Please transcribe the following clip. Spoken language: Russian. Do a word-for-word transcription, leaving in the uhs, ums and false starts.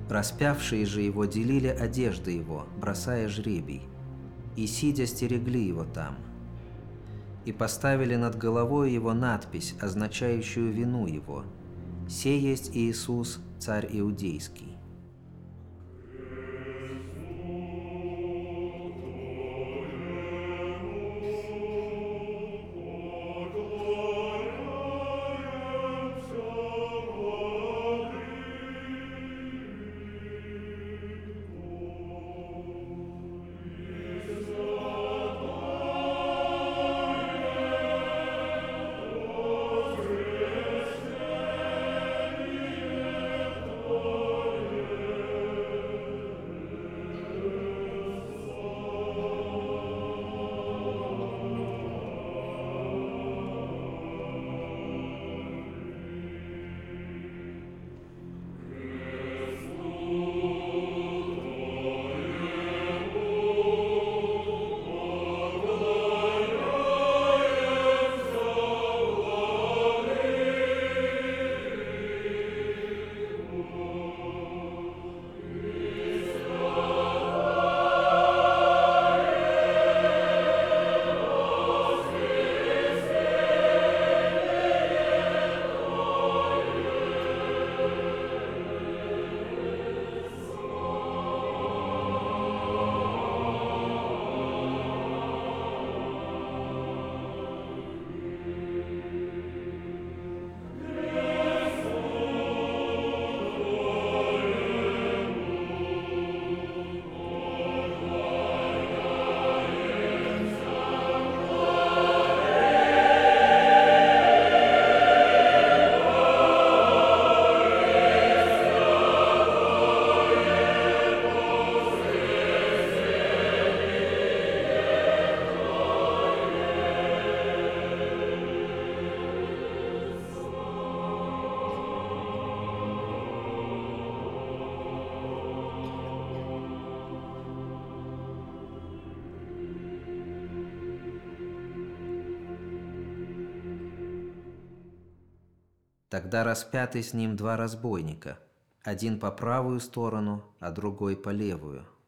Распявшие же его делили одежды его, бросая жребий, и, сидя, стерегли его там. И поставили над головой его надпись, означающую вину его: «Сей есть Иисус, царь Иудейский». Тогда распяты с ним два разбойника, один по правую сторону, а другой по левую.